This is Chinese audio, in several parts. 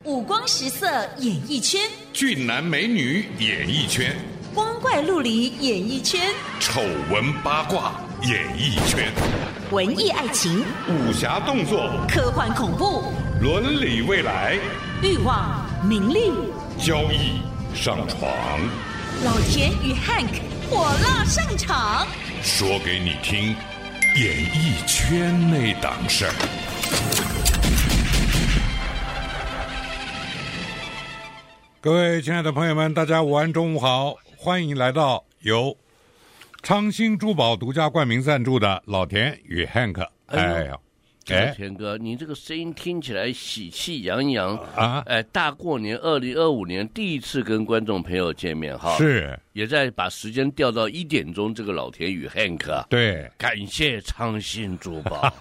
五光十色演艺圈， 俊男美女演艺圈， 光怪陆离演艺圈， 丑闻八卦演艺圈， 文艺爱情， 武侠动作， 科幻恐怖， 伦理未来， 欲望名利， 交易上床， 老田与 Hank 火辣上场， 说给你听演艺圈内档事儿。各位亲爱的朋友们，大家午安，中午好，欢迎来到由昌兴珠宝独家冠名赞助的老田与 Hank。 田哥，你这个声音听起来喜气洋洋啊！大过年2025年第一次跟观众朋友见面哈， 是也在把时间调到1点钟。这个老田与 Hank， 对， 感谢昌兴珠宝，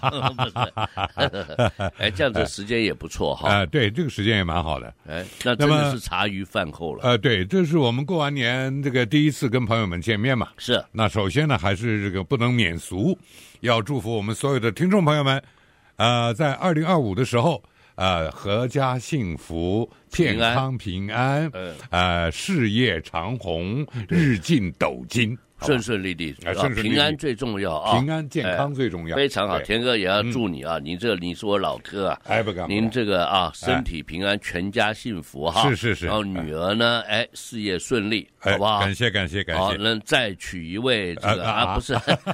这样子时间也不错哈。 对，这个时间也蛮好的。 那真的是茶余饭后了。 对，这是我们过完年这个第一次跟朋友们见面嘛。 是。 那首先呢，还是这个不能免俗，要祝福我们所有的听众朋友们。在2025的时候，阖家幸福，健康平安，事业长虹，日进斗金， 顺顺利利，平安最重要啊！ 平安健康最重要， 非常好。田哥也要祝你啊，你是我老哥啊，您这个身体平安，全家幸福哈。 是。 然后女儿呢，事业顺利，好不好？ 感谢。 好，那再娶一位这个不是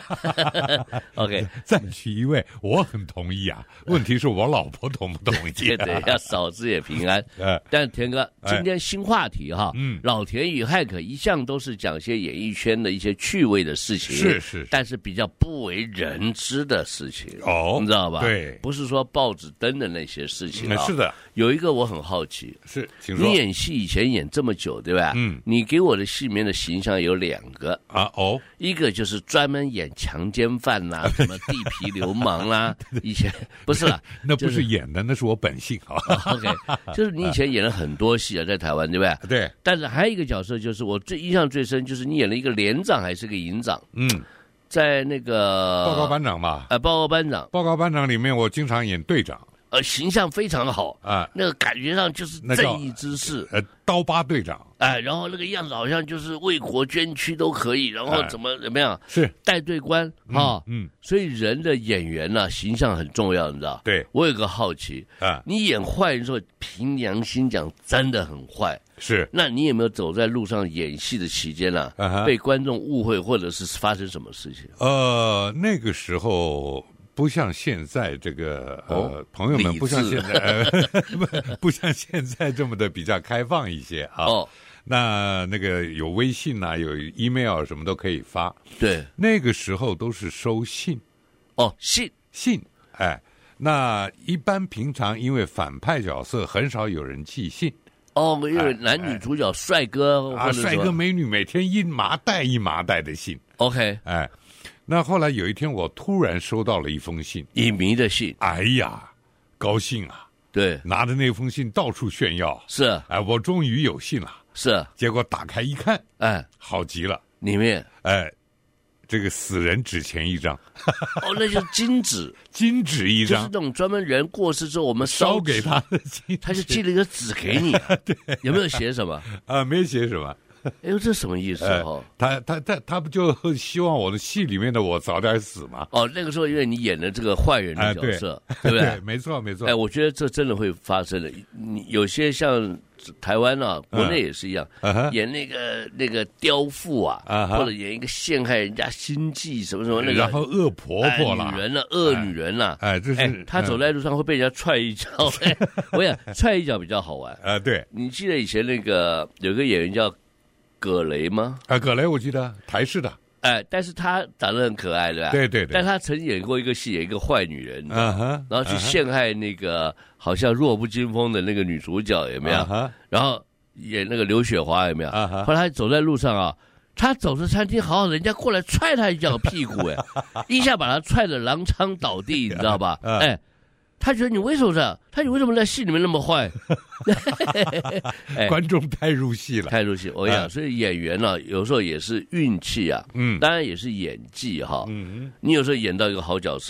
，OK， 再娶一位，我很同意啊。问题是我老婆同不同意？ 对，要嫂子也平安。但田哥今天新话题哈，老田与Hank一向都是讲些演艺圈的一些趣味的事情，是，但是比较不为人知的事情你知道吧？ 对， 不是说报纸登的那些事情是的。 有一个我很好奇， 是，请说。 你演戏以前演这么久，对吧？你给我的戏里面的形象有2个一个就是专门演强奸犯啦，什么地痞流氓啦，以前不是啦， 那不是演的，那是我本性啊。 OK， 就是你以前演了很多戏啊，在台湾，对不对？ 对。 但是还有一个角色，就是我印象最深，就是你演了一个连长还是个营长？在那个报告班长吧。 报告班长里面，我经常演队长。形象非常好啊，那个感觉上就是正义之士， 刀疤队长， 然后那个样子好像就是为国捐躯都可以，然后怎么样， 是带队官所以人的演员呢，形象很重要，你知道？ 对， 我有个好奇你演坏人的时候，凭良心讲，真的很坏， 是。 那你有没有走在路上演戏的期间被观众误会，或者是发生什么事情？ 那个时候。不像现在这个朋友们不像现在不像现在这么的比较开放一些啊。那个有微信啊，有 email 什么都可以发。 对， 那个时候都是收信。信。那一般平常因为反派角色很少有人寄信。 因为男女主角帅哥帅哥美女每天一麻袋的信。 OK， 那后来有一天，我突然收到了一封信， 影迷的信。 哎呀，高兴啊！ 对， 拿着那封信到处炫耀。 是， 我终于有信了。 是， 结果打开一看，好极了， 里面， 这个死人纸钱一张。 那就是金纸， 金纸一张， 就是那种专门人过世之后我们烧给他的金纸， 他就寄了一个纸给你。 对， 有没有写什么？ 没写什么。 这什么意思？ 他不就希望我的戏里面的我早点死吗？ 那个时候因为你演的这个坏人的角色，对不对？ 对，没错。 我觉得这真的会发生的。有些像台湾国内也是一样，演那个刁妇或者演一个陷害人家心计什么那个， 然后恶婆婆啦， 恶女人啦， 这是他走在路上会被人家踹一脚。我想踹一脚比较好玩。 对， 你记得以前那个有个演员叫葛雷吗？ 葛雷我记得台式的， 但是他长得很可爱，对吧？ 对。 但他曾经演过一个戏，演一个坏女人，然后去陷害那个好像弱不禁风的那个女主角，有没有？然后演那个刘雪华，有没有？后来他走在路上他走着餐厅好好的，人家过来踹他一脚屁股，一下把他踹得踉跄倒地，你知道吧？他觉得你为什么这样？你为什么在戏里面那么坏？ 观众太入戏了， 我讲，所以演员有时候也是运气当然也是演技哈。你有时候演到一个好角色，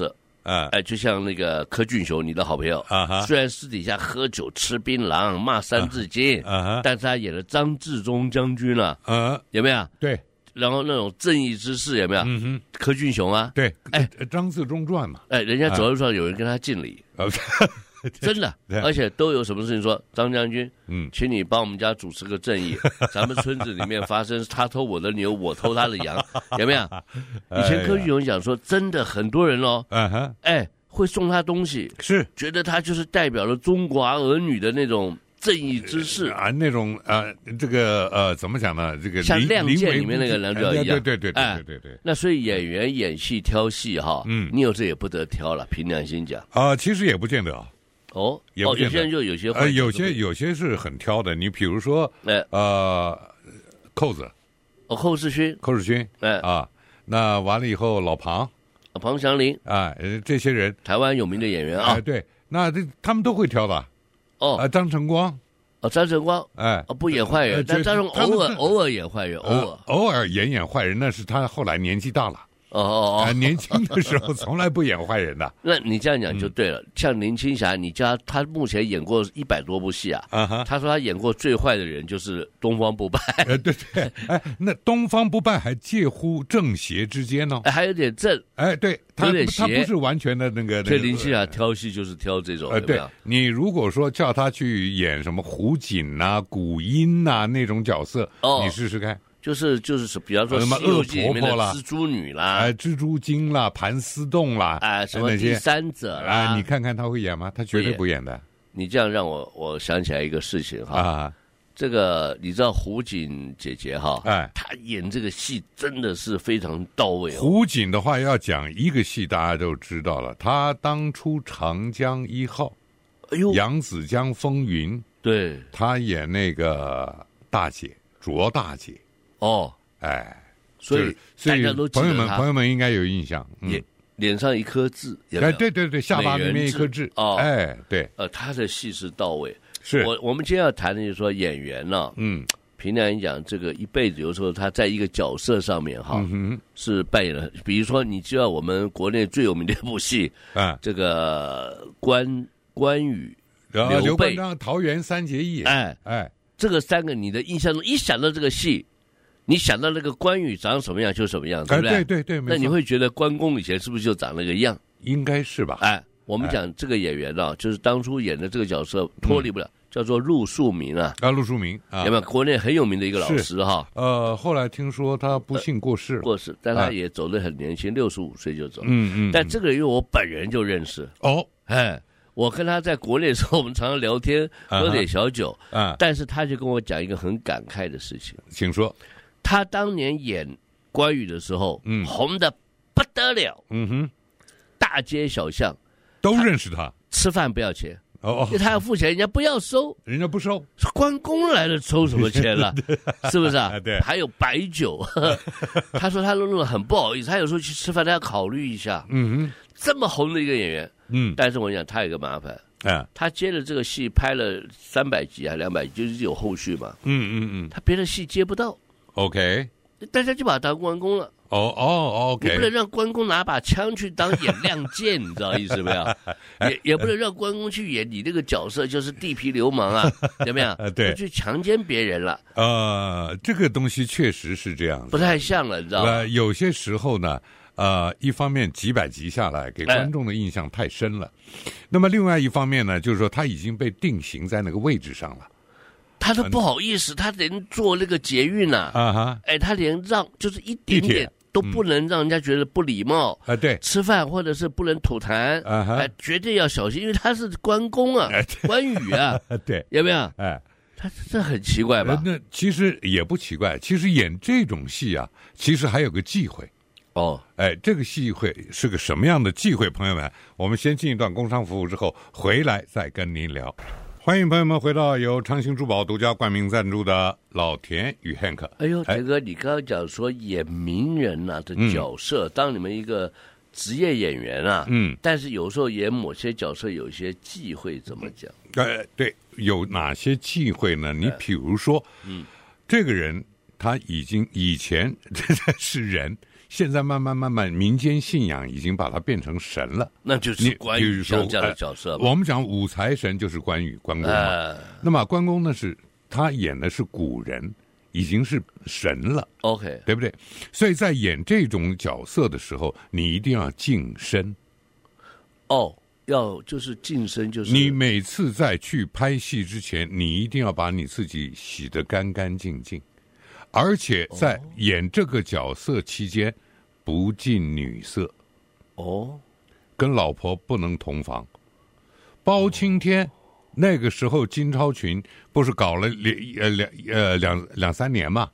就像那个柯俊雄，你的好朋友虽然私底下喝酒、吃槟榔、骂三字经，但是他演了张治中将军了，有没有？ 对。 然后那种正义之士有没有？柯俊雄啊， 对，张自忠传嘛， 人家走在路上有人跟他敬礼，真的，而且都有什么事情说，张将军，请你帮我们家主持个正义，咱们村子里面发生他偷我的牛，我偷他的羊，有没有？以前柯俊雄讲说，真的很多人哦，会送他东西， 是觉得他就是代表了中华儿女的那种正义之士啊，那种这个怎么讲呢？这个像《亮剑》里面那个男主角一样， 对。 那所以演员演戏挑戏哈，你有这也不得挑了，凭良心讲啊，其实也不见得有些人就有些有些是很挑的。你比如说扣子， 寇世勋， 那完了以后老庞祥林这些人台湾有名的演员啊， 对，那他们都会挑的。张晨光， 不演坏人，但张晨偶尔演坏人， 偶尔演坏人，那是他后来年纪大了。年轻的时候从来不演坏人的。 那你这样讲就对了。像林青霞，你叫他目前演过100多部戏啊。他说他演过最坏的人就是东方不败。 对，那东方不败还介乎正邪之间呢。 还有点正。 对，他不是完全的那个。 所以林青霞挑戏就是挑这种。 对，你如果说叫他去演什么胡锦啊、古英啊那种角色，你试试看。 就是比方说什么恶婆婆啦、 蜘蛛女啦、 蜘蛛精啦、盘丝洞啦， 什么第三者啦， 你看看他会演吗？他绝对不演的。 你这样让我想起来一个事情哈，这个你知道胡锦姐姐哈，她演这个戏真的是非常到位。 胡锦的话要讲一个戏，大家都知道了，她当初长江1号，扬子江风云， 对， 她演那个大姐卓大姐。 所以大家都记得朋友们应该有印象， 脸上一颗痣， 对，下巴里面一颗痣，对， 他的戏是到位。 是我们今天要谈的就是说演员呢，凭良心讲，这个一辈子有时候他在一个角色上面是扮演了，比如说你知道我们国内最有名的一部戏这个关羽、 刘关张、桃园三结义， 这个3个你的印象中一想到这个戏。你想到那个关羽长什么样就什么样，对不对？ 对， 那你会觉得关公以前是不是就长那个样？ 应该是吧。 我们讲这个演员就是当初演的这个角色脱离不了，叫做陆树铭陆树铭有没有？国内很有名的一个老师哈。 后来听说他不幸过世， 但他也走得很年轻，65岁就走。但这个人因为我本人就认识我跟他在国内的时候，我们常常聊天，喝点小酒但是他就跟我讲一个很感慨的事情， 请说。 他当年演关羽的时候，红的不得了，大街小巷都认识他， 吃饭不要钱，因为他要付钱，人家不要收， 人家不收， 关公来了收什么钱了？是不是对， 还有白酒，他说他那种很不好意思，他有时候去吃饭，他要考虑一下，这么红的一个演员，但是我讲他有个麻烦。他接了这个戏拍了300集还200集，就是有后续嘛，他别的戏接不到。 OK， 大家就把他当关公了。 OK， 你不能让关公拿把枪去当演亮剑，你知道意思没有？也不能让关公去演你那个角色就是地痞流氓啊，有没有？ 对， 去强奸别人了。 这个东西确实是这样子， 不太像了，你知道吗？ 有些时候呢，一方面几百集下来给观众的印象太深了，那么另外一方面呢，就是说他已经被定型在那个位置上了。 他都不好意思，他连坐那个捷运他连让就是一点点都不能让人家觉得不礼貌对， 吃饭或者是不能吐痰绝对要小心，因为他是关公关羽对， 有没有？他这很奇怪吧？ 那其实也不奇怪，其实演这种戏其实还有个忌讳这个忌讳是个什么样的忌讳？朋友们，我们先进一段工商服务之后回来再跟您聊。欢迎朋友们回到由长兴珠宝独家冠名赞助的老田与 Hank。 哎呦，田哥，你刚刚讲说演名人的角色，当你们一个职业演员但是有时候演某些角色有一些忌讳，怎么讲？ 对，有哪些忌讳呢？你比如说，这个人他以前是人， 现在慢慢民间信仰已经把它变成神了。 那就是关羽像这样的角色我们讲武财神就是关羽关公嘛。那么关公呢是他演的是古人，已经是神了 ，OK， 对不对？所以在演这种角色的时候，你一定要净身。 要就是净身，就是你每次在去拍戏之前，你一定要把你自己洗得干干净净，而且在演这个角色期间，不近女色。跟老婆不能同房。包青天那个时候，金超群不是搞了两三年嘛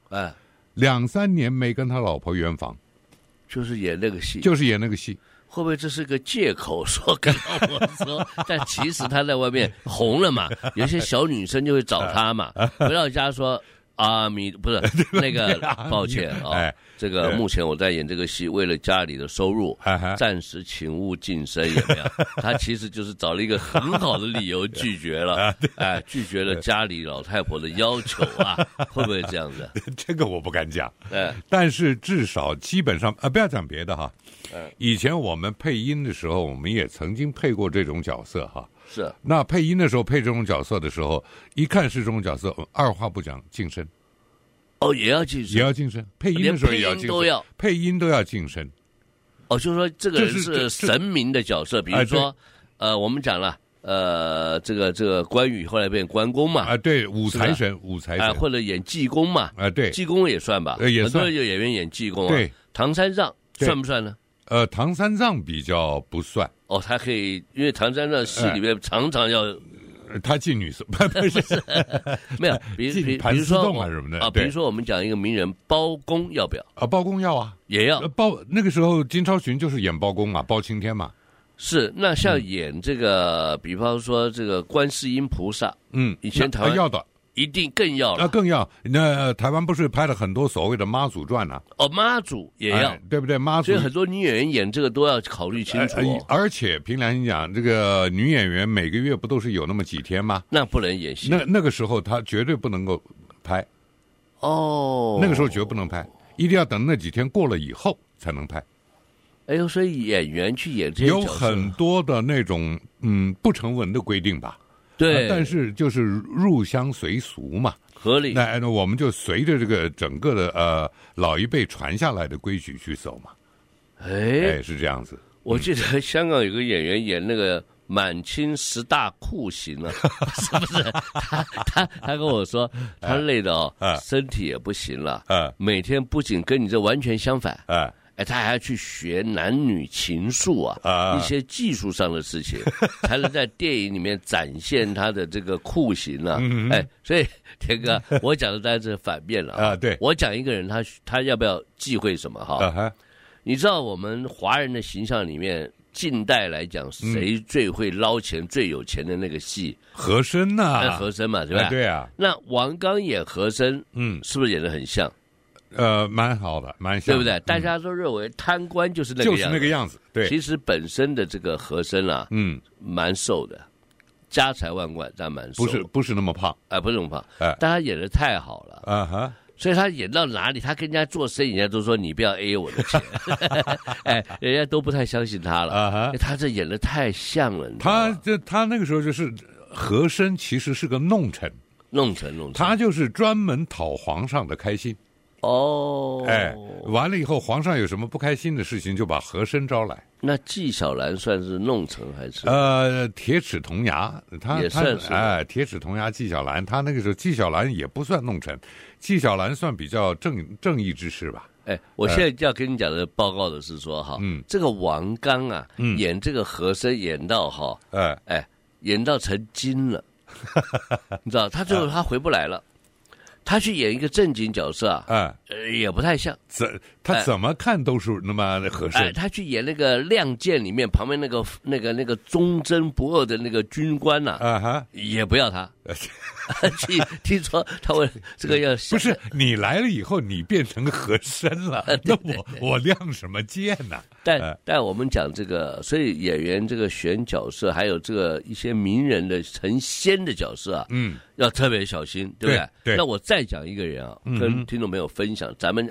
？2-3年没跟他老婆圆房， 就是演那个戏， 会不会这是个借口说跟老婆说？但其实他在外面红了嘛，有些小女生就会找他嘛，回到家说不是那个，抱歉这个目前我在演这个戏，为了家里的收入，暂时请勿晋升，有没有？他其实就是找了一个很好的理由拒绝了，拒绝了家里老太婆的要求啊，会不会这样子？ 这个我不敢讲，但是至少基本上不要讲别的哈。以前我们配音的时候，我们也曾经配过这种角色哈。 是， 那配音的时候配这种角色的时候，一看是这种角色，二话不讲净身。 也要净身， 也要净身。配音的时候也要净身，配音都要净身。 就是说这个人是神明的角色，比如说，我们讲了，这个关羽后来变关公嘛， 对，武财神， 或者演济公嘛， 对， 济公也算吧， 也算， 很多有演员演济公啊， 对， 唐三藏算不算呢？ 唐三藏比较不算。 他可以，因为唐三藏戏里面常常要。 他进女色， 不是没有，比如说什么的比如说我们讲一个名人包公要不要？ 包公要啊， 也要那个时候金超群就是演包公嘛，包青天嘛。 是，那像演这个，比方说这个观世音菩萨，以前台湾要的。 一定更要了， 更要。那台湾不是拍了很多所谓的妈祖传啊？ 妈祖也要， 对不对？妈祖， 所以很多女演员演这个都要考虑清楚。 而且凭良心讲，这个女演员每个月不都是有那么几天吗？ 那不能演戏。 那个时候她绝对不能够拍。那个时候绝不能拍，一定要等那几天过了以后才能拍。 所以演员去演这些角色有很多的那种不成文的规定吧。 对， 但是就是入乡随俗嘛， 合理。 那我们就随着这个整个的老一辈传下来的规矩去走嘛。是这样子。 我记得香港有个演员演那个满清10大酷刑啊，是不是？他跟我说，他累的身体也不行了，每天不仅跟你这完全相反，他还要去学男女情愫一些技术上的事情，才能在电影里面展现他的这个酷刑啊。所以田哥，我讲的当然是反面了对， 我讲一个人，他要不要忌讳什么哈？你知道我们华人的形象里面，近代来讲，谁最会捞钱、最有钱的那个戏？ 和珅呐， 和珅嘛，对吧？ 对啊。 那王刚演和珅，是不是演得很像？ 蛮好的，蛮像， 对不对？大家都认为贪官就是那个样子， 对。 其实本身的这个和珅啊，蛮瘦的，家财万贯，但蛮瘦， 不是那么胖， 不是那么胖，但他演得太好了，所以他演到哪里，他跟人家做生意，人家都说你不要 A 我的钱，人家都不太相信他了，他这演得太像了， 他那个时候就是和珅，其实是个弄臣，他就是专门讨皇上的开心。完了以后，皇上有什么不开心的事情，就把和珅招来。 那纪晓岚算是弄臣还是？ 铁齿铜牙， 也算是。 铁齿铜牙纪晓岚，他那个时候纪晓岚也不算弄臣，纪晓岚算比较正义之士吧。 我现在要跟你讲的报告的是说这个王刚啊，演这个和珅演到演到成精了，你知道，他最后他回不来了。他去演一个正经角色也不太像。 他怎么看都是那么和珅。 他去演那个《亮剑》里面旁边那个忠贞不二的那个军官也不要他。听说他为这个要不是你来了以后，你变成和珅了，那我亮什么剑呢？ 但我们讲这个，所以演员这个选角色，还有这个一些名人的成仙的角色要特别小心，对不对？那我再讲一个人跟听众朋友分享，咱们2025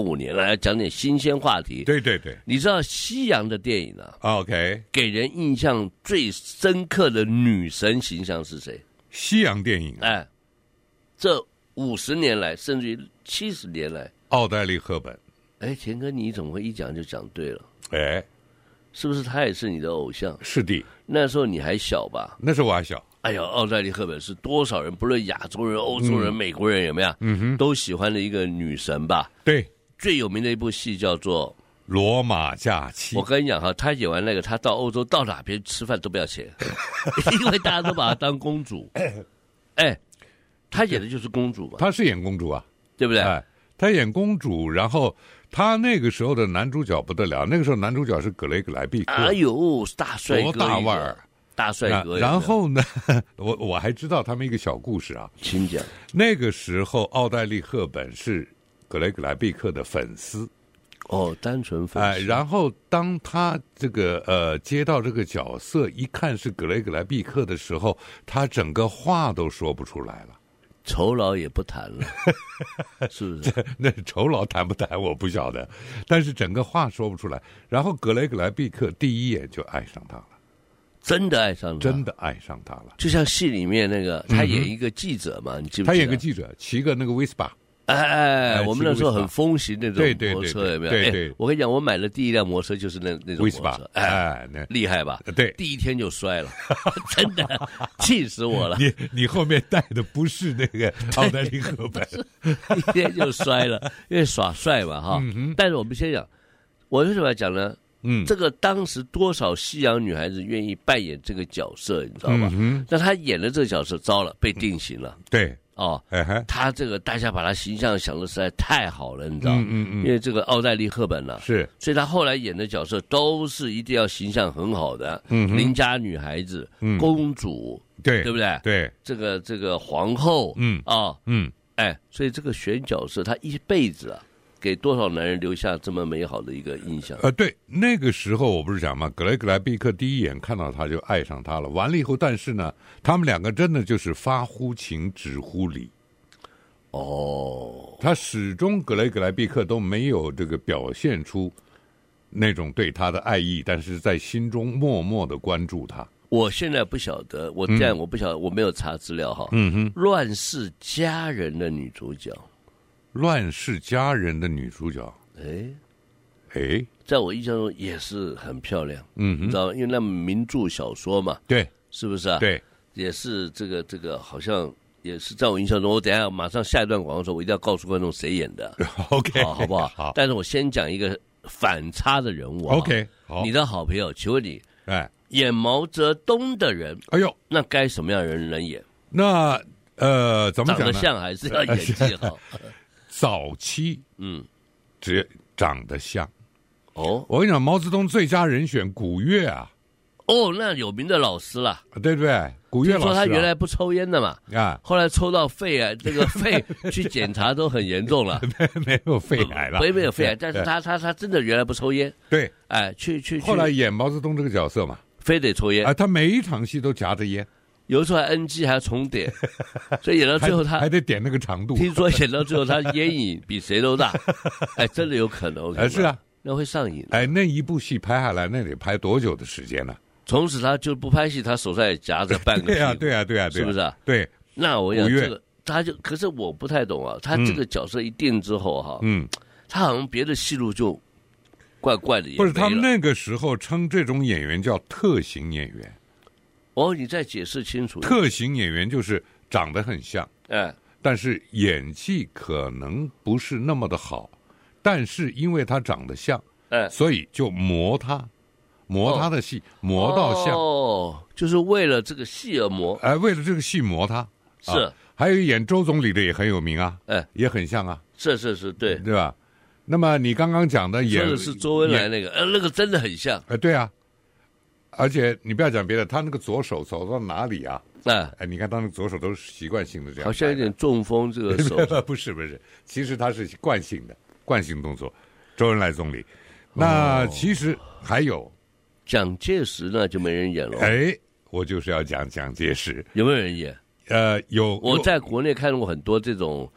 15年了，要讲点新鲜话题。 对对对， 你知道西洋的电影啊 ，OK， 给人印象最深刻的女神形象是谁？ 西洋电影， 哎，这50年来，甚至于70年来， 奥黛丽·赫本。 哎，田哥，你怎么会一讲就讲对了？ 哎， 是不是他也是你的偶像？ 是的， 那时候你还小吧？ 那时候我还小。 哎呦，奥黛丽·赫本是多少人，不论亚洲人、欧洲人、美国人有没有？都喜欢的一个女神吧？ 对， 最有名的一部戏叫做 《罗马假期》。 我跟你讲哈，她演完那个，她到欧洲到哪边吃饭都不要钱，因为大家都把她当公主。哎，她演的就是公主嘛。 她是演公主啊， 对不对？ 哎，她演公主，然后她那个时候的男主角不得了，那个时候男主角是格雷格莱毕克。 哎呦，大帅哥， 多大腕儿！ 大帅哥。 然后呢，我还知道他们一个小故事啊， 请讲。 那个时候，奥黛丽·赫本是格雷格莱毕克的粉丝。 哦，单纯粉丝。 然后当他这个接到这个角色，一看是格雷格莱毕克的时候，他整个话都说不出来了， 酬劳也不谈了，是不是？ 那酬劳谈不谈我不晓得，但是整个话说不出来。然后格雷格莱毕克第一眼就爱上他了。 真的爱上他， 真的爱上他了。 就像戏里面那个，他演一个记者嘛，你记不记得？ 他演个记者，骑个那个 Vespa。 哎，我们那时候很风行那种摩托车，有没有？ 对对， 我跟你讲，我买的第一辆摩托车就是那种摩托车，哎，厉害吧？ 对， 第一天就摔了，真的气死我了。 你后面带的不是那个奥黛丽·赫本， 第一天就摔了，因为耍帅嘛哈。但是我们先讲，我为什么要讲呢？这个当时多少西洋女孩子愿意扮演这个角色，你知道吧？那她演的这个角色糟了，被定型了。 对。 哦，他这个大家把他形象想的实在太好了，你知道？因为这个奥黛丽·赫本呢， 是， 所以他后来演的角色都是一定要形象很好的，邻家女孩子、公主， 对， 对不对？ 对， 这个皇后，哎，所以这个选角色，他一辈子啊，给多少男人留下这么美好的一个印象？ 对，那个时候我不是讲吗？格雷格莱毕克第一眼看到他就爱上他了。完了以后，但是呢，他们两个真的就是发乎情，止乎礼。哦，他始终格雷格莱毕克都没有这个表现出那种对他的爱意，但是在心中默默的关注他。 我现在不晓得，我不晓得，我没有查资料哈。乱世佳人的女主角。 乱世佳人的女主角，哎， 在我印象中也是很漂亮，你知道吗？因为那名著小说嘛， 对， 是不是啊？ 对， 也是这个好像也是在我印象中。我等一下马上下一段广告的时候，我一定要告诉观众谁演的 ，OK， 好不好？ 好。 但是我先讲一个反差的人物 ，OK， 好。 你的好朋友，请问你，演毛泽东的人， 哎呦， 那该什么样的人能演？ 那怎么讲呢？ 长得像还是要演技好？ 早期，只长得像。 哦， 我跟你讲，毛泽东最佳人选古月啊。 哦，那有名的老师了， 对不对？古月老师说他原来不抽烟的嘛，后来抽到肺癌，这个肺去检查都很严重了， 没有肺癌了， 没有肺癌，但是他真的原来不抽烟。 对， 哎，去， 后来演毛泽东这个角色嘛， 非得抽烟他每一场戏都夹着烟。 有时候还 NG 还要重点，所以演到最后他还得点那个长度。 听说演到最后他烟瘾比谁都大，哎，真的有可能。 是啊， 那会上瘾。 哎，那一部戏拍下来，那得拍多久的时间呢？ 从此他就不拍戏，他手上也夹着半个屁股。 对啊， 是不是啊？ 对。 那我想这个他就，可是我不太懂啊，他这个角色一定之后哈，他好像别的戏路就怪怪的。 不是，他们那个时候称这种演员叫特型演员。 哦，你再解释清楚。 特型演员就是长得很像，但是演技可能不是那么的好，但是因为他长得像，所以就磨他的戏，磨到像。 哦，就是为了这个戏而磨。 为了这个戏磨他。 是。 还有演周总理的也很有名啊，也很像啊。 是，对吧？那么你刚刚讲的说的是周恩来那个，那个真的很像。 对啊。而且你不要讲别的，他那个左手走到哪里啊？你看他那个左手都是习惯性的这样， 好像有点中风。这个手不是，其实他是惯性动作。周恩来总理，那其实还有蒋介石呢，就没人演了。 我就是要讲蒋介石， 有没有人演？ 有。 我在国内看过很多这种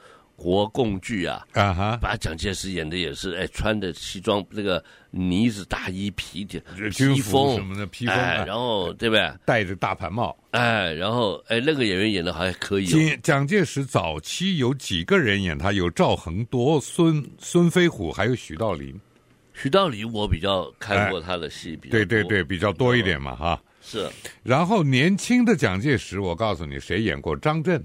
国共剧啊，把蒋介石演的也是，穿的西装，那个呢子大衣、披风什么的，披风， 然后对不对？ 戴着大盘帽， 然后那个演员演的还可以。 蒋介石早期有几个人演他，有赵恒多、孙飞虎，还有许道林。 许道林我比较看过他的戏，比较多对，比较多一点嘛，哈。 是。 然后年轻的蒋介石，我告诉你，谁演过？张震。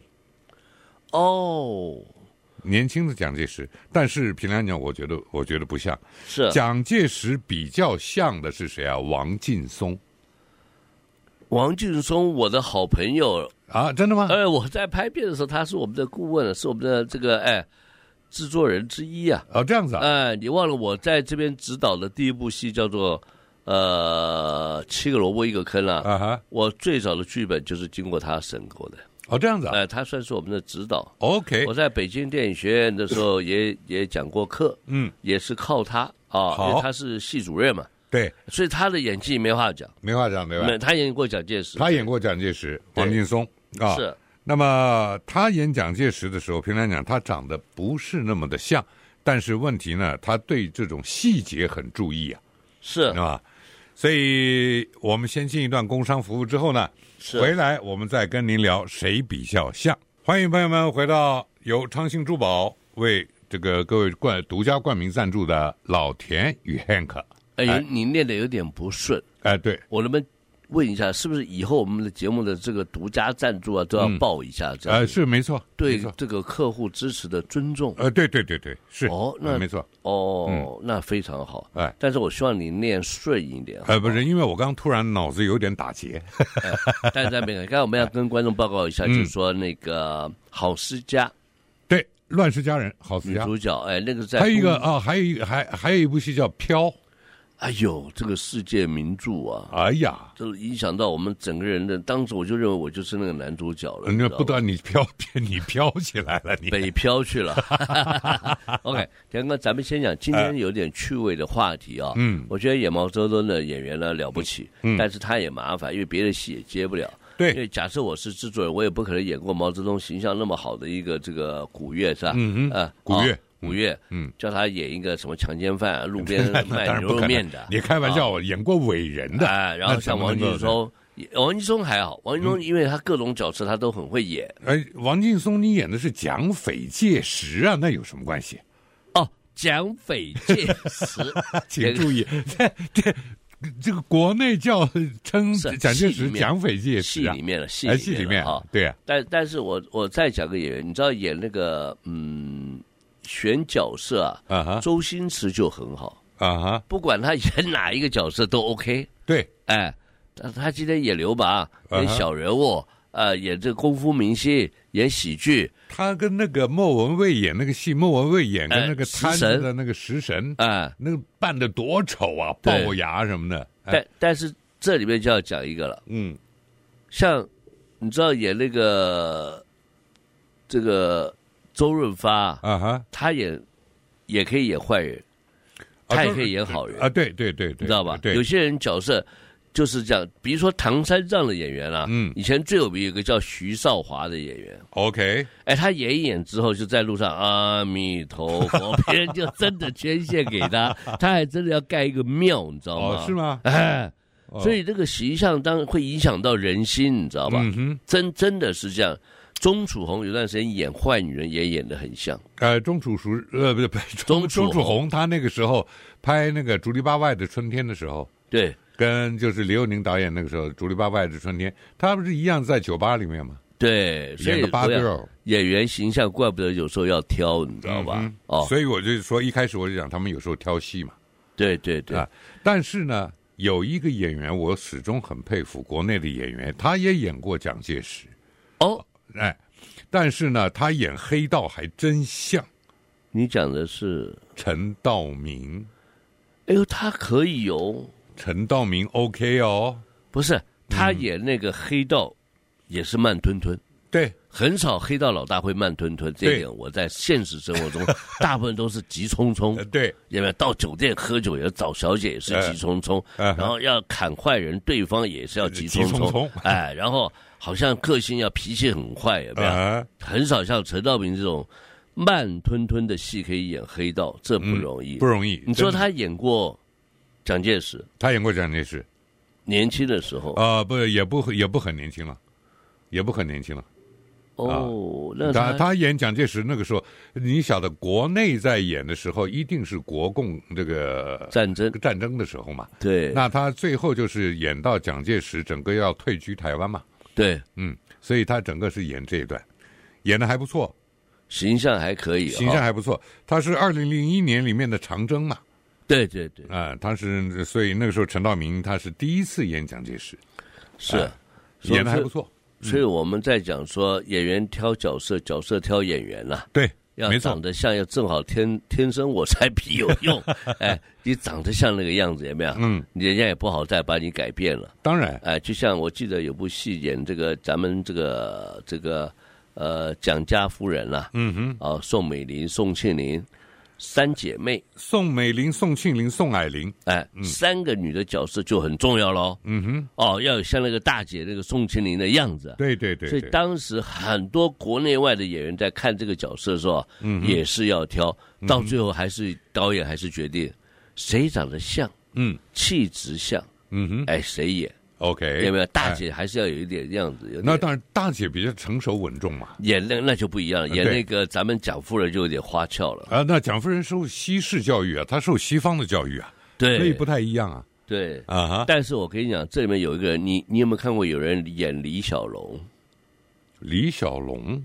年轻的蒋介石，但是凭良讲，我觉得不像。 是蒋介石比较像的是谁啊？王劲松。 王劲松，我的好朋友啊，真的吗？ 我在拍片的时候，他是我们的顾问，是我们的这个制作人之一啊。 这样子啊。 你忘了我在这边指导的第一部戏叫做7个萝卜一个坑啊。我最早的剧本就是经过他审过的。 这样子啊。 他算是我们的指导。 OK。 我在北京电影学院的时候也讲过课，也是靠他啊，因为他是系主任嘛。 对， 所以他的演技没话讲， 对吧？ 他演过蒋介石， 王劲松啊。 是。 那么他演蒋介石的时候，平常讲他长得不是那么的像，但是问题呢，他对这种细节很注意啊。 是啊。所以我们先进一段工商服务之后呢，回来我们再跟您聊谁比较像。欢迎朋友们回到由昌兴珠宝为这个各位独家冠名赞助的老田与 Hank。 你念的有点不顺。 对， 我能不能问一下，是不是以后我们的节目的这个独家赞助啊，都要报一下？这样是没错， 对这个客户支持的尊重。 对，是。 那没错。 那非常好。但是我希望你念顺一点。 不是，因为我刚突然脑子有点打结。 但是在没有，刚才我们要跟观众报告一下，就是说那个郝思嘉。 对，乱世佳人，郝思嘉女主角。那个在还有一个还有一部戏叫《飘》。 哎呦，这个世界名著啊！ 哎呀， 这影响到我们整个人的。当时我就认为我就是那个男主角了。 不知道你飘起来了，你北漂去了。OK， 田哥，咱们先讲今天有点趣味的话题啊。我觉得演毛泽东的演员呢了不起，但是他也麻烦，因为别的戏也接不了。 对， 因为假设我是制作人，我也不可能演过毛泽东形象那么好的一个这个古月，是吧？古月，叫他演一个什么强奸犯，路边卖牛肉面的。 你开玩笑，演过伟人的。 然后像王劲松还好，王劲松因为他各种角色他都很会演。 王劲松你演的是蒋匪介石啊，那有什么关系？ 蒋匪介石， 请注意，这个国内称蒋介石蒋匪介石啊，戏里面对啊。 但是我再讲个演员，你知道演那个选角色啊，周星驰就很好啊，不管他演哪一个角色都 OK。 对， 他今天演刘拔，演小人物，演这个功夫明星，演喜剧。 他跟那个莫文蔚演那个戏，莫文蔚演跟那个摊子的那个食神，那个扮的多丑啊，龅牙什么的。 但是这里面就要讲一个了，像你知道演那个这个周润发他也可以演坏人，他也可以演好人对， 你知道吧？ 对， 有些人角色就是这样，比如说唐三藏的演员啊，以前最有名有一个叫徐少华的演员 ，OK， 他演一演之后就在路上阿弥陀佛，别人就真的捐献给他，他还真的要盖一个庙，你知道吗？ 是吗？ 所以这个形象当然会影响到人心，你知道吧？真的是这样。钟楚红有段时间演坏女人也演得很像。 钟楚红他那个时候拍那个《竹篱笆外的春天》的时候， 对， 跟就是李幼宁导演那个时候《竹篱笆外的春天》，他不是一样在酒吧里面吗？ 对， 演个八 girl， 演员形象怪不得有时候要挑，你知道吧？ 所以我就说一开始我就讲他们有时候挑戏嘛。 对， 但是呢，有一个演员我始终很佩服，国内的演员，他也演过蒋介石。但是呢，他演黑道还真像。 你讲的是陈道明？ 哎呦，他可以哦。 陈道明 OK 哦。 不是，他演那个黑道也是慢吞吞。 对， 很少黑道老大会慢吞吞，这点我在现实生活中大部分都是急匆匆。 对， 有没有到酒店喝酒也找小姐也是急匆匆，然后要砍坏人，对方也是要急匆匆。然后好像个性要脾气很坏，有没有？很少像陈道明这种慢吞吞的戏可以演黑道，这不容易， 不容易。 你说他演过蒋介石， 他演过蒋介石， 年轻的时候也不很年轻了，也不很年轻了。 哦，那他演蒋介石那个时候，你晓得国内在演的时候，一定是国共这个战争的时候嘛。 对， 那他最后就是演到蒋介石整个要退居台湾嘛。 对， 所以他整个是演这一段，演的还不错， 形象还可以， 形象还不错。他是2001年里面的长征嘛。 对对对， 他是，所以那个时候陈道明他是第一次演蒋介石， 是演的还不错。 所以我们在讲说演员挑角色，角色挑演员啦。 对， 要长得像，要正好天生我材必有用。哎，你长得像那个样子有没有？人家也不好再把你改变了。 当然， 哎，就像我记得有部戏演这个咱们这个蒋家夫人啦，宋美龄、宋庆龄。三姐妹， 宋美龄、宋庆龄、宋霭龄， 三个女的角色就很重要喽。要有像那个大姐那个宋庆龄的样子。 对对对。 所以当时很多国内外的演员在看这个角色的时候，也是要挑，到最后还是导演还是决定谁长得像，气质像，谁演。 OK， 有没有大姐还是要有一点样子？ 那当然，大姐比较成熟稳重嘛。 演那就不一样了，演那个咱们蒋夫人就有点花俏了啊。那蒋夫人受西式教育啊，她受西方的教育啊， 对， 所以不太一样啊。 对啊，但是我跟你讲，这里面有一个人，你有没有看过有人演李小龙？ 李小龙，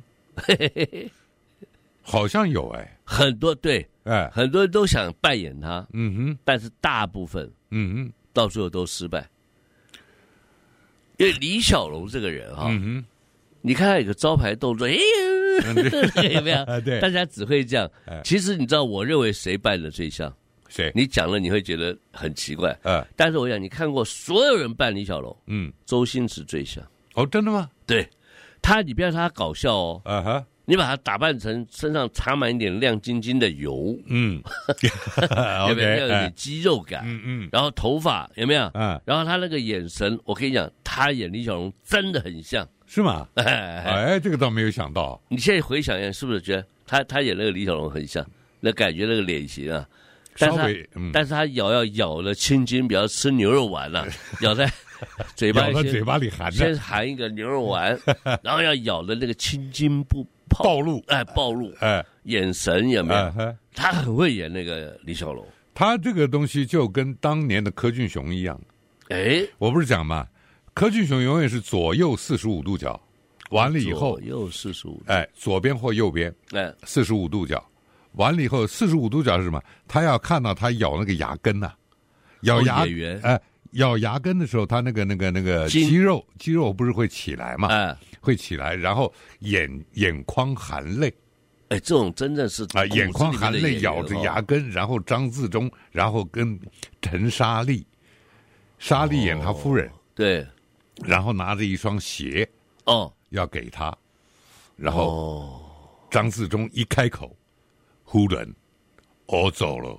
好像有很多对，很多人都想扮演他，但是大部分，到最后都失败。因为李小龙这个人你看他有个招牌动作，有没有？ 对， 大家只会这样。其实你知道，我认为谁扮的最像？ 谁？ 你讲了你会觉得很奇怪。但是我想你看过所有人扮李小龙，周星驰最像。 哦，真的吗？ 对，你不要说他搞笑哦，你把他打扮成身上插满一点亮晶晶的油，有没有？要有点肌肉感，然后头发有没有？然后他那个眼神，我跟你讲，他演李小龙真的很像， 是吗？这个倒没有想到。 你现在回想一下，是不是觉得他演那个李小龙很像？那感觉那个脸型啊，但是他咬的青筋，比较吃牛肉丸啊，咬在嘴巴里含着， 先含一个牛肉丸，然后要咬的那个青筋不暴露， 眼神有没有？他很会演那个李小龙。 他这个东西就跟当年的柯俊雄一样。我不是讲嘛，柯俊雄永远是左右45度角，完了以后左右45， 左边或右边，45度角，完了以后45度角是什么？他要看到他咬那个牙根呐，咬牙咬牙根的时候，他那个肌肉不是会起来嘛？会起来，然后眼眶含泪。 这种真的是眼眶含泪，咬着牙根，然后张自忠，然后跟陈莎莉演他夫人， 对， 然后拿着一双鞋要给他，然后张自忠一开口，夫人，我走了。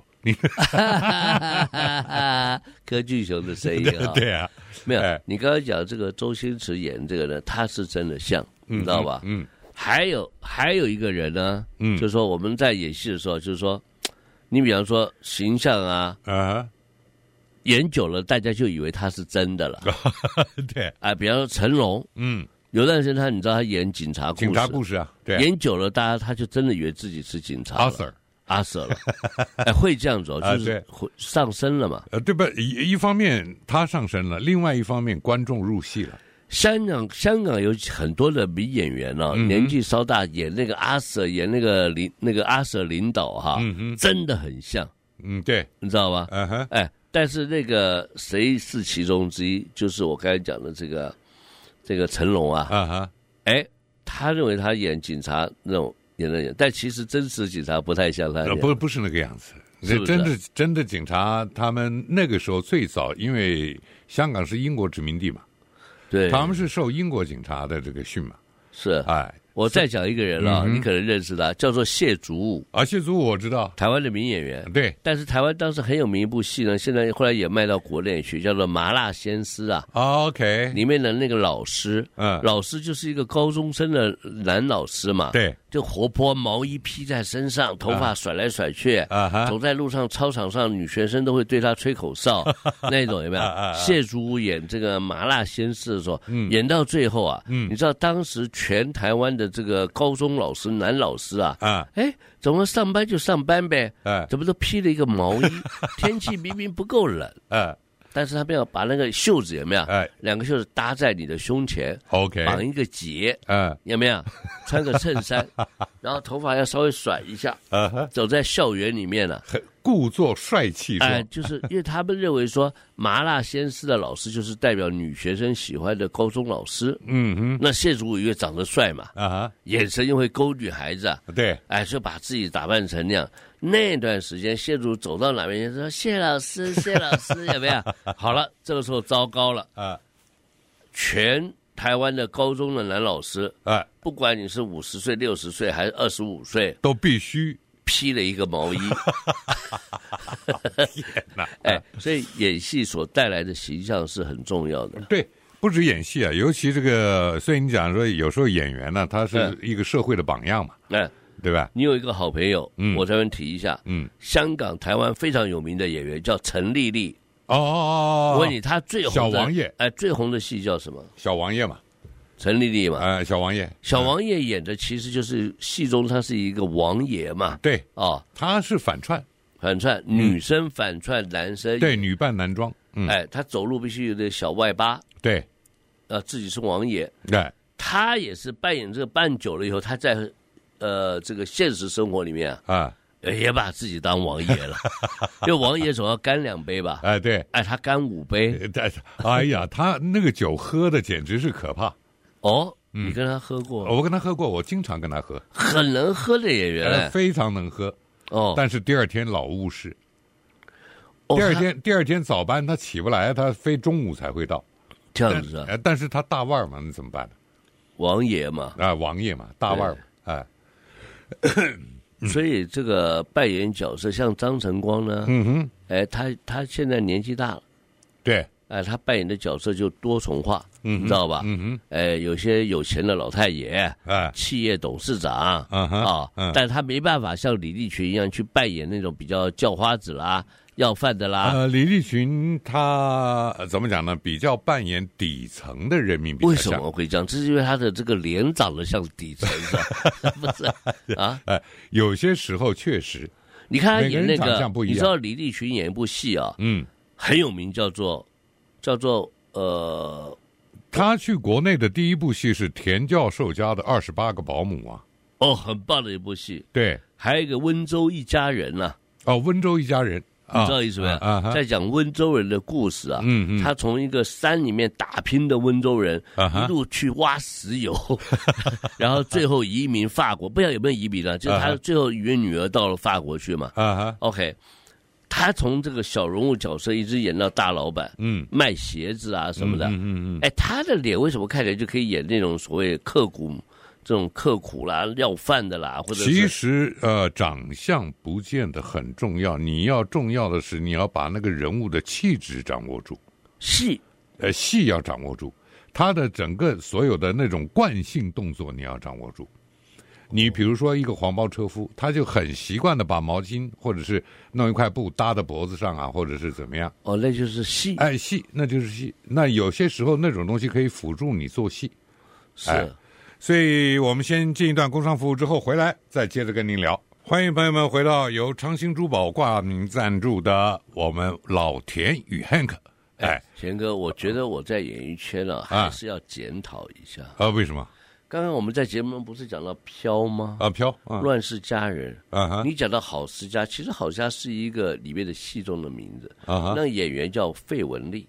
柯俊雄的声音对啊， 没有。你刚才讲这个周星驰演这个呢，他是真的像，你知道吧？还有一个人呢，就是说我们在演戏的时候，就是说，你比方说形象演久了，大家就以为他是真的了。 对， 比方说成龙，有段时间你知道他演警察故事啊，对， 演久了，他就真的以为自己是警察了。阿 Sir 了，会这样子就是上升了嘛？ 对吧？一方面他上升了，另外一方面观众入戏了。 香港有很多的名演员年纪稍大，演那个阿 Sir， 演那个阿 Sir 领导真的很像。 对， 你知道吧？但是那个谁是其中之一？就是我刚才讲的这个成龙他认为他演警察那种。但其实真实警察不太像他， 不是那个样子。 是不是真的警察，他们那个时候最早，因为香港是英国殖民地嘛， 对， 他们是受英国警察的这个训嘛。 是，我再讲一个人你可能认识他，叫做谢祖武谢祖武我知道， 台湾的名演员。 对， 但是台湾当时很有名一部戏呢，现在后来也卖到国内去，叫做《麻辣鲜师》 OK， 里面的那个老师，老师就是一个高中生的男老师嘛， 对， 就活泼，毛衣披在身上，头发甩来甩去，走在路上，操场上女学生都会对他吹口哨，那种有没有？谢祖武演这个麻辣鲜师的时候，演到最后啊，你知道当时全台湾的这个高中老师、男老师啊，怎么上班就上班呗，怎么都披了一个毛衣？天气明明不够冷，但是他们要把那个袖子有没有？两个袖子搭在你的胸前 ，OK， 绑一个结，有没有？穿个衬衫，然后头发要稍微甩一下，走在校园里面呢， 故作帅气装。 就是因为他们认为说麻辣鲜师的老师就是代表女学生喜欢的高中老师，那谢祖武因为长得帅嘛，眼神又会勾女孩子， 对， 就把自己打扮成那样。那段时间，谢祖武走到哪边就说：“谢老师，谢老师，有没有？”好了，这个时候糟糕了全台湾的高中的男老师不管你是50岁、60岁还是25岁， 都必须披了一个毛衣。 天哪！ 所以演戏所带来的形象是很重要的。 对，不止演戏啊，尤其这个，所以你讲说，有时候演员呢，他是一个社会的榜样嘛。对吧？ 你有一个好朋友，我这边提一下，香港、台湾非常有名的演员叫陈丽丽。我问你，他最红的小王爷， 最红的戏叫什么？ 小王爷嘛， 陈丽丽嘛， 小王爷， 小王爷演的其实就是戏中他是一个王爷嘛， 对，他是反串， 女生反串男生， 对，女扮男装， 他走路必须有点小外八， 对， 自己是王爷， 对， 他也是扮演这个扮久了以后，他在这个现实生活里面也把自己当王爷了，因为王爷总要干2杯吧？ 对， 他干5杯。 哎呀，他那个酒喝的简直是可怕。 你跟他喝过？ 我跟他喝过，我经常跟他喝。 很能喝的演员， 非常能喝。但是第二天老误事。第二天早班他起不来，他非中午才会到。 这样子啊？ 但是他大腕嘛，那怎么办呢？ 王爷嘛， 王爷嘛，大腕嘛， 所以这个扮演角色，像张晨光呢，他现在年纪大了， 对， 他扮演的角色就多重化，你知道吧？有些有钱的老太爷，企业董事长，但他没办法像李立群一样去扮演那种比较叫花子啦、要饭的啦。 李立群他怎么讲呢？比较扮演底层的人民比较像。 为什么会这样？这是因为他的这个脸长得像底层的，不是啊？ 有些时候确实。 你看他演那个，你知道李立群演一部戏啊，很有名，叫做他去国内的第一部戏是田教授家的28个保姆啊。 很棒的一部戏。 对， 还有一个温州一家人啊。 温州一家人。 你知道意思没有？在讲温州人的故事啊。他从一个山里面打拼的温州人，一路去挖石油，然后最后移民法国，不知道有没有移民呢？就是他最后约女儿到了法国去嘛。OK， 他从这个小人物角色一直演到大老板，卖鞋子啊什么的。他的脸为什么看起来就可以演那种所谓这种刻苦啦、要饭的啦，或者是其实长相不见得很重要，你要重要的是你要把那个人物的气质掌握住，戏要掌握住，他的整个所有的那种惯性动作你要掌握住。你比如说一个黄包车夫，他就很习惯的把毛巾或者是弄一块布搭在脖子上啊，或者是怎么样。 那就是戏。 戏那就是戏。那有些时候那种东西可以辅助你做戏。 是。 所以我们先进一段工商服务之后回来，再接着跟您聊。欢迎朋友们回到由长兴珠宝挂名赞助的我们老田与 Hank。 田哥，我觉得我在演艺圈还是要检讨一下。 为什么？ 刚刚我们在节目中不是讲到飘吗？ 飘， 乱世佳人。你讲到好世家，其实好世家是一个里面的戏中的名字。那个演员叫费雯丽。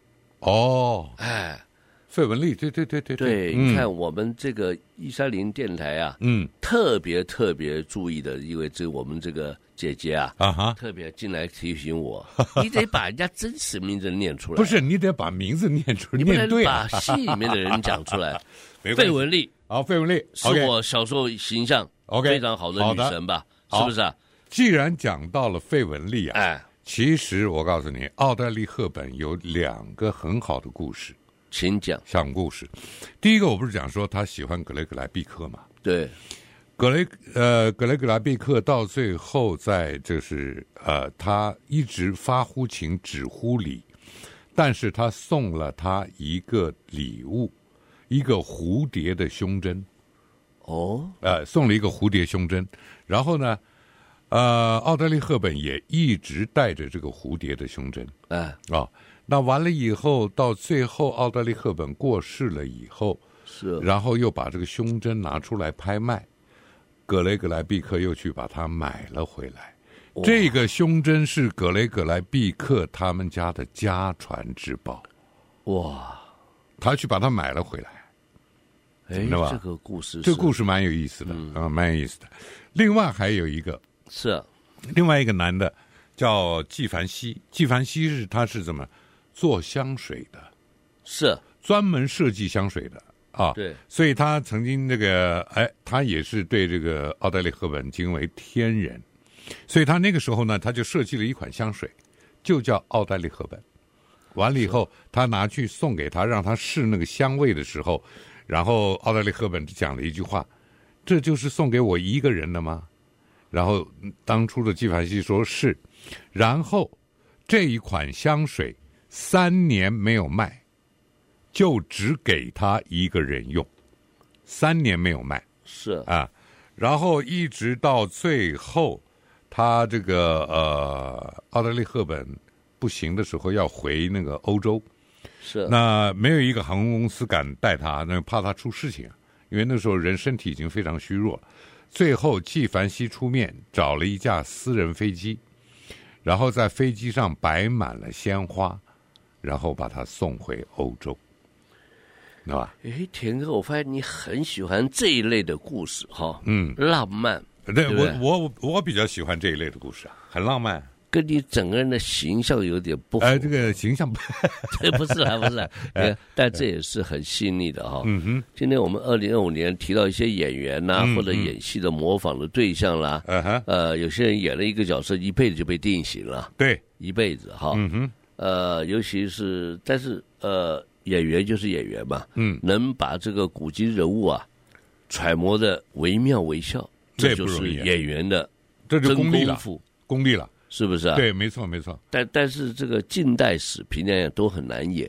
费雯丽，对， 你看我们这个130电台啊，特别注意的，因为我们这个姐姐啊，特别进来提醒我，你得把人家真实名字念出来， 不是你得把名字念出来， 你不能把戏里面的人讲出来。费雯丽， 费雯丽是我小时候形象非常好的女神吧？是不是啊？ 既然讲到了费雯丽其实我告诉你，奥黛丽·赫本有2个很好的故事。 请讲。 讲故事，第一个我不是讲说他喜欢格雷格莱毕克吗？ 对， 格雷格莱贝克到最后他一直发乎情止乎礼，但是他送了他一个礼物，一个蝴蝶的胸针。送了一个蝴蝶胸针，然后呢，奥黛丽·赫本也一直带着这个蝴蝶的胸针。那完了以后，到最后奥黛丽·赫本过世了以后，然后又把这个胸针拿出来拍卖，格雷格莱毕克又去把它买了回来。这个胸针是格雷格莱毕克他们家的家传之宝。哇！他去把它买了回来。 这个故事蛮有意思的蛮有意思的。另外还有一个另外一个男的叫纪梵希，纪梵希他是怎么做香水的，专门设计香水的对， 所以他曾经他也是对这个奥黛丽·赫本惊为天人，所以他那个时候呢，他就设计了一款香水，就叫奥黛丽·赫本。完了以后，他拿去送给他，让他试那个香味的时候。然后奥黛丽·赫本讲了一句话：“这就是送给我一个人的吗？”然后当初的纪梵希说是，然后这一款香水3年没有卖，就只给他一个人用，3年没有卖，然后一直到最后，他这个奥黛丽·赫本不行的时候要回那个欧洲。那没有一个航空公司敢带他，那怕他出事情，因为那时候人身体已经非常虚弱了。最后纪梵希出面找了一架私人飞机，然后在飞机上摆满了鲜花，然后把他送回欧洲，对吧？ 田哥，我发现你很喜欢这一类的故事浪漫。 对，我比较喜欢这一类的故事很浪漫。 跟你整个人的形象有点不符。 这个形象对，不是，但这也是很细腻的今天我们2025年提到一些演员或者演戏的模仿的对象啦，有些人演了一个角色，一辈子就被定型了， 对， 一辈子尤其是，但是演员就是演员嘛，能把这个古今人物揣摩的惟妙惟肖，这就是演员的真功夫， 功力了。 是不是对，没错。 但是这个近代史平常都很难演，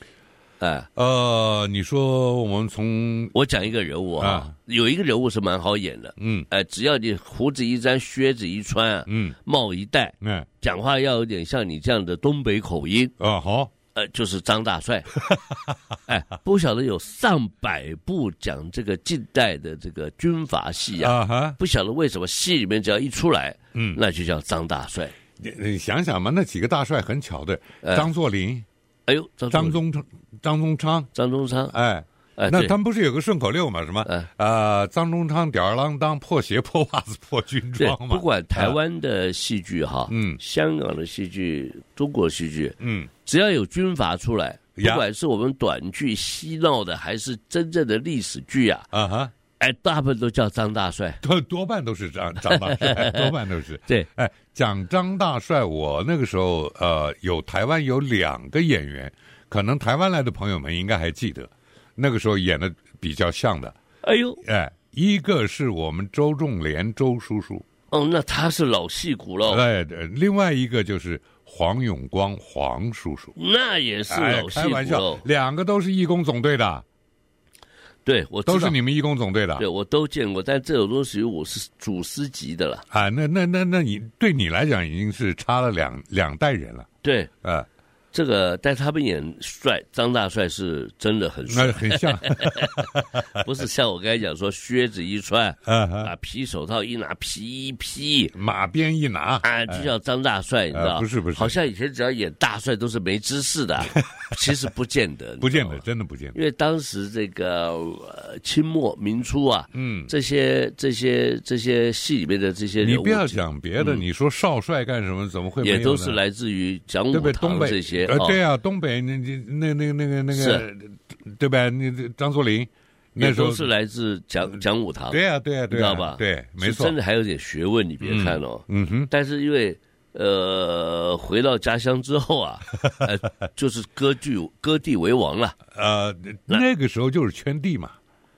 你说我讲一个人物有一个人物是蛮好演的，只要你胡子一沾，靴子一穿帽一戴，讲话要有点像你这样的东北口音好。 就是张大帅，不晓得有上百部讲这个近代的这个军阀戏不晓得为什么戏里面只要一出来，那就叫张大帅。 你想想嘛，那几个大帅很巧的，张作霖，张宗昌，那他们不是有个顺口溜嘛？什么张宗昌吊儿郎当，破鞋破袜子破军装嘛？ 不管台湾的戏剧香港的戏剧，中国戏剧，只要有军阀出来，不管是我们短剧嬉闹的，还是真正的历史剧大部分都叫张大帅， 多半都是张大帅，多半都是。 对， 讲张大帅，我那个时候台湾有2个演员，可能台湾来的朋友们应该还记得。那个时候演的比较像的，一个是我们周仲廉周叔叔， 那他是老戏骨了。 另外一个就是黄永光黄叔叔， 那也是老戏骨。 开玩笑，2个都是义工总队的。 对，我都是你们义工总队的。 对，我都见过，但这种都属于我是祖师级的了。 那你对你来讲已经是差了两代人了。 对，这个，但他们演帅，张大帅是真的很帅， 很像， 不是像我刚才讲说靴子一穿，皮手套一拿，皮一披， 马鞭一拿， 就叫张大帅，你知道？ 不是， 好像以前只要演大帅都是没知识的，其实不见得， 真的不见得， 因为当时这个清末民初这些戏里面的这些人物， 你不要讲别的，你说少帅干什么？怎么会没有呢？ 也都是来自于讲武堂这些。 对啊，东北那个，对吧？那张作霖， 那时候是来自讲武堂。 对啊， 知道吧？ 对，没错， 真的还有点学问，你别看但是因为回到家乡之后就是割地为王了。 那个时候就是圈地嘛。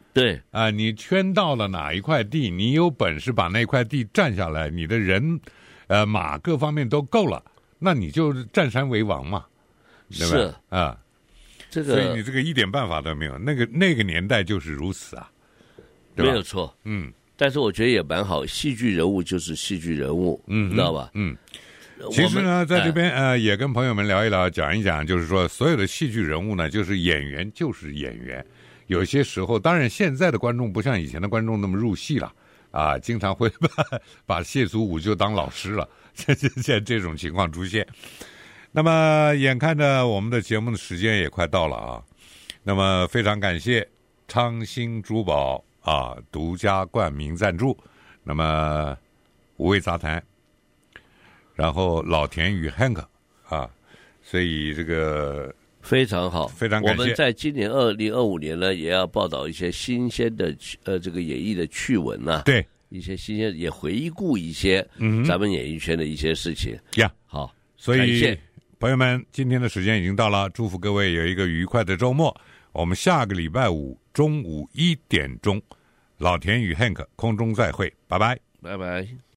对啊，你圈到了哪一块地，你有本事把那块地占下来，你的人马各方面都够了，那你就占山为王嘛，对吧？ 是啊， 这个， 所以你这个一点办法都没有，那个年代就是如此啊，对吧？ 没有错，但是我觉得也蛮好，戏剧人物就是戏剧人物，知道吧？ 其实呢，在这边也跟朋友们聊一聊，讲一讲，就是说所有的戏剧人物呢，就是演员就是演员。有些时候，当然现在的观众不像以前的观众那么入戏了啊，经常会把谢祖武就当老师了，现在这种情况出现。那么眼看着我们的节目的时间也快到了啊，那么非常感谢昌兴珠宝啊独家冠名赞助，那么五味杂谈，然后老田与 Hank 啊，所以这个。 非常好， 非常感谢。 我们在今年2025年呢，也要报道一些新鲜的这个演艺的趣闻啊， 对， 一些新鲜也回顾一些咱们演艺圈的一些事情呀。 好， 所以朋友们，今天的时间已经到了，祝福各位有一个愉快的周末。我们下个礼拜五中午1点钟，老田与 Hank 空中再会，拜拜， 拜拜。